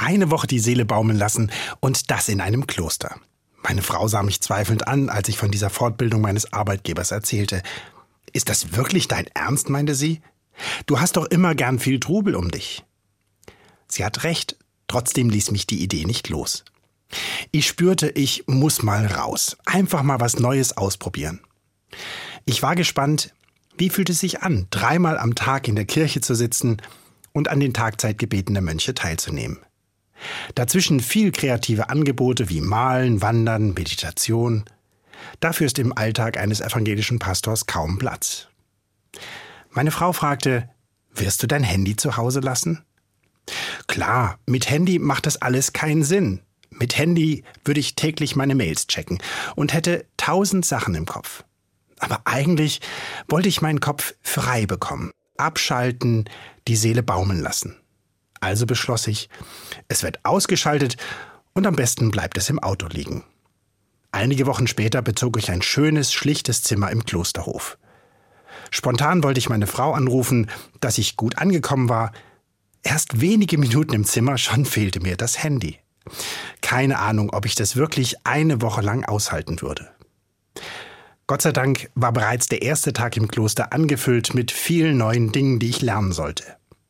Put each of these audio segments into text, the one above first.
eine Woche die Seele baumeln lassen und das in einem Kloster. Meine Frau sah mich zweifelnd an, als ich von dieser Fortbildung meines Arbeitgebers erzählte. »Ist das wirklich dein Ernst?«, meinte sie. »Du hast doch immer gern viel Trubel um dich.« Sie hat recht, trotzdem ließ mich die Idee nicht los. Ich spürte, ich muss mal raus, einfach mal was Neues ausprobieren. Ich war gespannt, wie fühlt es sich an, 3-mal am Tag in der Kirche zu sitzen und an den Tagzeitgebeten der Mönche teilzunehmen. Dazwischen viel kreative Angebote wie Malen, Wandern, Meditation. Dafür ist im Alltag eines evangelischen Pastors kaum Platz. Meine Frau fragte, wirst du dein Handy zu Hause lassen? Klar, mit Handy macht das alles keinen Sinn. Mit Handy würde ich täglich meine Mails checken und hätte 1000 Sachen im Kopf. Aber eigentlich wollte ich meinen Kopf frei bekommen, abschalten, die Seele baumeln lassen. Also beschloss ich, es wird ausgeschaltet und am besten bleibt es im Auto liegen. Einige Wochen später bezog ich ein schönes, schlichtes Zimmer im Klosterhof. Spontan wollte ich meine Frau anrufen, dass ich gut angekommen war. Erst wenige Minuten im Zimmer, schon fehlte mir das Handy. Keine Ahnung, ob ich das wirklich eine Woche lang aushalten würde. Gott sei Dank war bereits der erste Tag im Kloster angefüllt mit vielen neuen Dingen, die ich lernen sollte.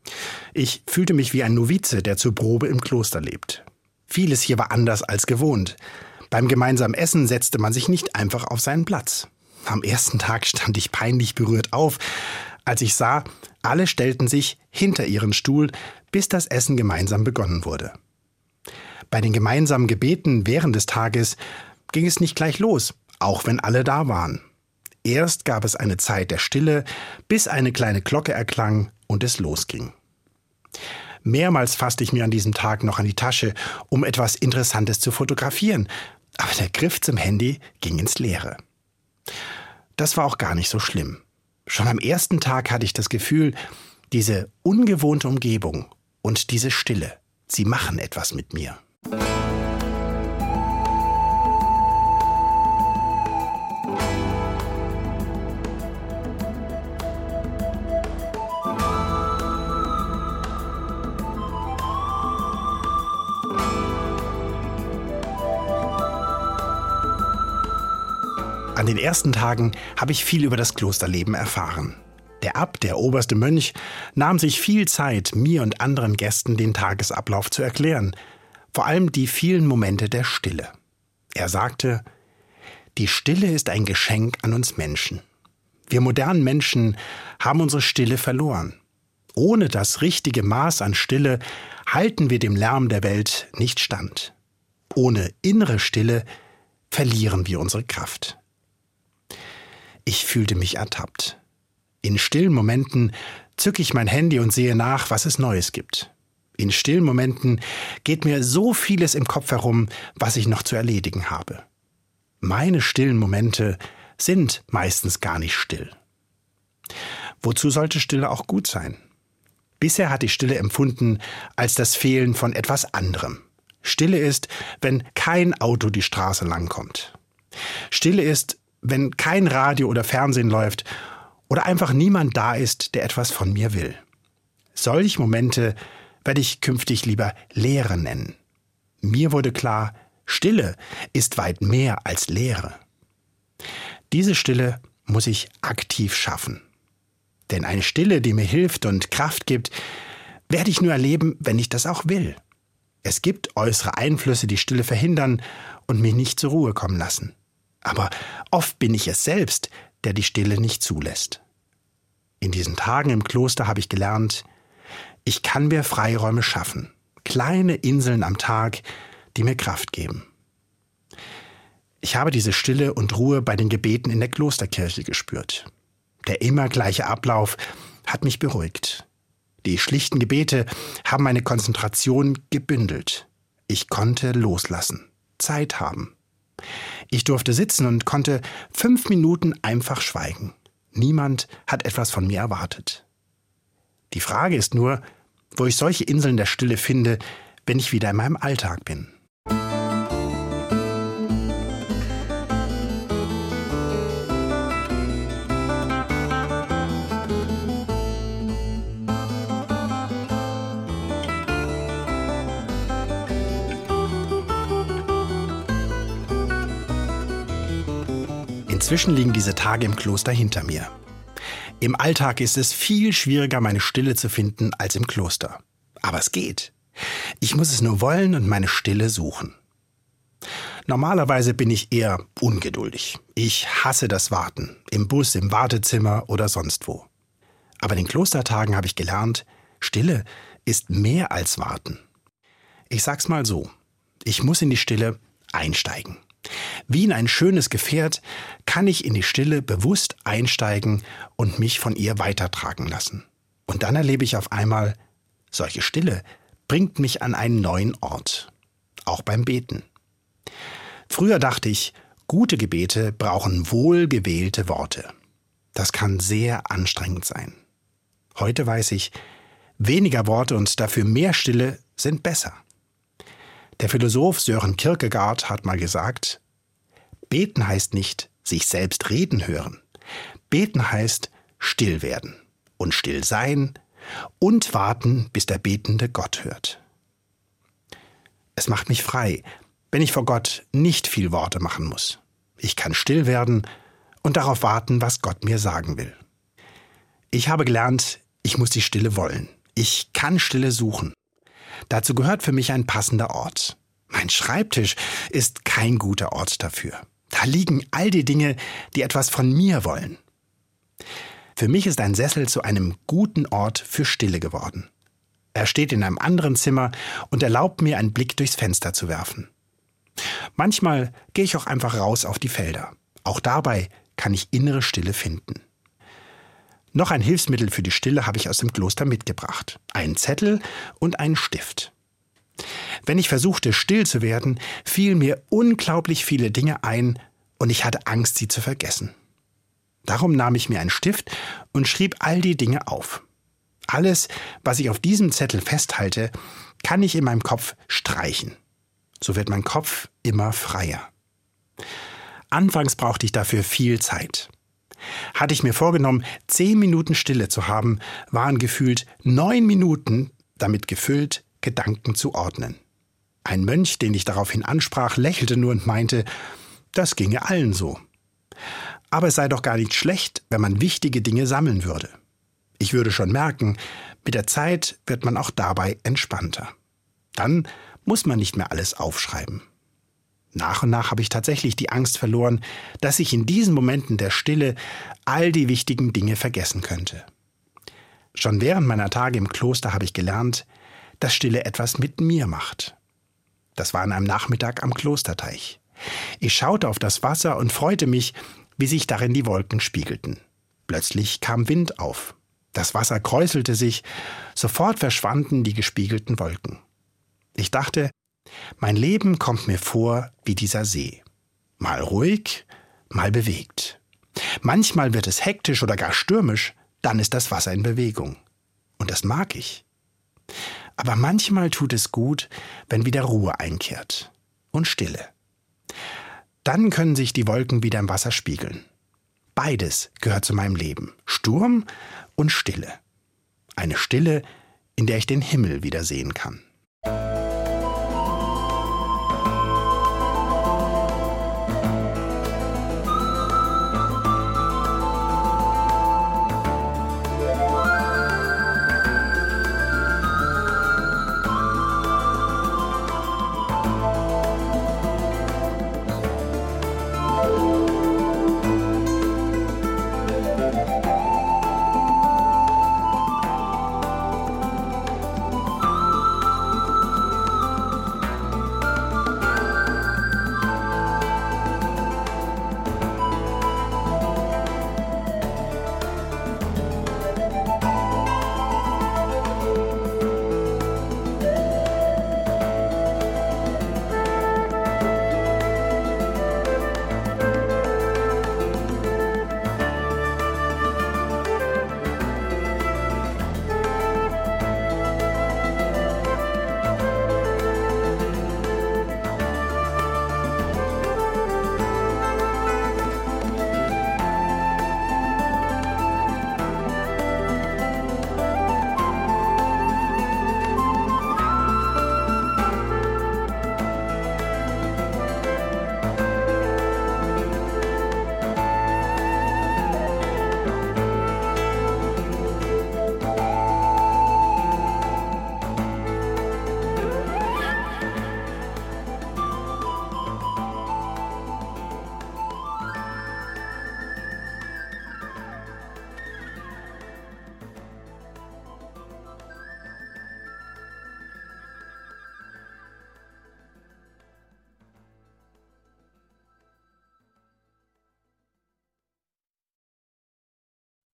Ich fühlte mich wie ein Novize, der zur Probe im Kloster lebt. Vieles hier war anders als gewohnt. Beim gemeinsamen Essen setzte man sich nicht einfach auf seinen Platz. Am ersten Tag stand ich peinlich berührt auf, als ich sah, alle stellten sich hinter ihren Stuhl, bis das Essen gemeinsam begonnen wurde. Bei den gemeinsamen Gebeten während des Tages ging es nicht gleich los, auch wenn alle da waren. Erst gab es eine Zeit der Stille, bis eine kleine Glocke erklang und es losging. Mehrmals fasste ich mir an diesem Tag noch an die Tasche, um etwas Interessantes zu fotografieren, aber der Griff zum Handy ging ins Leere. Das war auch gar nicht so schlimm. Schon am ersten Tag hatte ich das Gefühl, diese ungewohnte Umgebung und diese Stille, sie machen etwas mit mir. An den ersten Tagen habe ich viel über das Klosterleben erfahren. Der Abt, der oberste Mönch, nahm sich viel Zeit, mir und anderen Gästen den Tagesablauf zu erklären, vor allem die vielen Momente der Stille. Er sagte, die Stille ist ein Geschenk an uns Menschen. Wir modernen Menschen haben unsere Stille verloren. Ohne das richtige Maß an Stille halten wir dem Lärm der Welt nicht stand. Ohne innere Stille verlieren wir unsere Kraft. Ich fühlte mich ertappt. In stillen Momenten zücke ich mein Handy und sehe nach, was es Neues gibt. In stillen Momenten geht mir so vieles im Kopf herum, was ich noch zu erledigen habe. Meine stillen Momente sind meistens gar nicht still. Wozu sollte Stille auch gut sein? Bisher hatte ich Stille empfunden als das Fehlen von etwas anderem. Stille ist, wenn kein Auto die Straße langkommt. Stille ist, wenn kein Radio oder Fernsehen läuft oder einfach niemand da ist, der etwas von mir will. Solche Momente werde ich künftig lieber Leere nennen. Mir wurde klar, Stille ist weit mehr als Leere. Diese Stille muss ich aktiv schaffen. Denn eine Stille, die mir hilft und Kraft gibt, werde ich nur erleben, wenn ich das auch will. Es gibt äußere Einflüsse, die Stille verhindern und mich nicht zur Ruhe kommen lassen. Aber oft bin ich es selbst, der die Stille nicht zulässt. In diesen Tagen im Kloster habe ich gelernt, ich kann mir Freiräume schaffen, kleine Inseln am Tag, die mir Kraft geben. Ich habe diese Stille und Ruhe bei den Gebeten in der Klosterkirche gespürt. Der immer gleiche Ablauf hat mich beruhigt. Die schlichten Gebete haben meine Konzentration gebündelt. Ich konnte loslassen, Zeit haben. Ich durfte sitzen und konnte 5 Minuten einfach schweigen. Niemand hat etwas von mir erwartet. Die Frage ist nur, wo ich solche Inseln der Stille finde, wenn ich wieder in meinem Alltag bin. Inzwischen liegen diese Tage im Kloster hinter mir. Im Alltag ist es viel schwieriger, meine Stille zu finden als im Kloster. Aber es geht. Ich muss es nur wollen und meine Stille suchen. Normalerweise bin ich eher ungeduldig. Ich hasse das Warten, im Bus, im Wartezimmer oder sonst wo. Aber in den Klostertagen habe ich gelernt, Stille ist mehr als Warten. Ich sag's mal so, ich muss in die Stille einsteigen. Wie in ein schönes Gefährt kann ich in die Stille bewusst einsteigen und mich von ihr weitertragen lassen. Und dann erlebe ich auf einmal, solche Stille bringt mich an einen neuen Ort. Auch beim Beten. Früher dachte ich, gute Gebete brauchen wohlgewählte Worte. Das kann sehr anstrengend sein. Heute weiß ich, weniger Worte und dafür mehr Stille sind besser. Der Philosoph Søren Kierkegaard hat mal gesagt, beten heißt nicht sich selbst reden hören. Beten heißt still werden und still sein und warten, bis der betende Gott hört. Es macht mich frei, wenn ich vor Gott nicht viel Worte machen muss. Ich kann still werden und darauf warten, was Gott mir sagen will. Ich habe gelernt, ich muss die Stille wollen. Ich kann Stille suchen. Dazu gehört für mich ein passender Ort. Mein Schreibtisch ist kein guter Ort dafür. Da liegen all die Dinge, die etwas von mir wollen. Für mich ist ein Sessel zu einem guten Ort für Stille geworden. Er steht in einem anderen Zimmer und erlaubt mir, einen Blick durchs Fenster zu werfen. Manchmal gehe ich auch einfach raus auf die Felder. Auch dabei kann ich innere Stille finden. Noch ein Hilfsmittel für die Stille habe ich aus dem Kloster mitgebracht. Einen Zettel und einen Stift. Wenn ich versuchte, still zu werden, fielen mir unglaublich viele Dinge ein und ich hatte Angst, sie zu vergessen. Darum nahm ich mir einen Stift und schrieb all die Dinge auf. Alles, was ich auf diesem Zettel festhalte, kann ich in meinem Kopf streichen. So wird mein Kopf immer freier. Anfangs brauchte ich dafür viel Zeit. Hatte ich mir vorgenommen, 10 Minuten Stille zu haben, waren gefühlt 9 Minuten damit gefüllt, Gedanken zu ordnen. Ein Mönch, den ich daraufhin ansprach, lächelte nur und meinte, das ginge allen so. Aber es sei doch gar nicht schlecht, wenn man wichtige Dinge sammeln würde. Ich würde schon merken, mit der Zeit wird man auch dabei entspannter. Dann muss man nicht mehr alles aufschreiben. Nach und nach habe ich tatsächlich die Angst verloren, dass ich in diesen Momenten der Stille all die wichtigen Dinge vergessen könnte. Schon während meiner Tage im Kloster habe ich gelernt, dass Stille etwas mit mir macht. Das war an einem Nachmittag am Klosterteich. Ich schaute auf das Wasser und freute mich, wie sich darin die Wolken spiegelten. Plötzlich kam Wind auf. Das Wasser kräuselte sich, sofort verschwanden die gespiegelten Wolken. Ich dachte, mein Leben kommt mir vor wie dieser See. Mal ruhig, mal bewegt. Manchmal wird es hektisch oder gar stürmisch, dann ist das Wasser in Bewegung. Und das mag ich. Aber manchmal tut es gut, wenn wieder Ruhe einkehrt und Stille. Dann können sich die Wolken wieder im Wasser spiegeln. Beides gehört zu meinem Leben. Sturm und Stille. Eine Stille, in der ich den Himmel wieder sehen kann.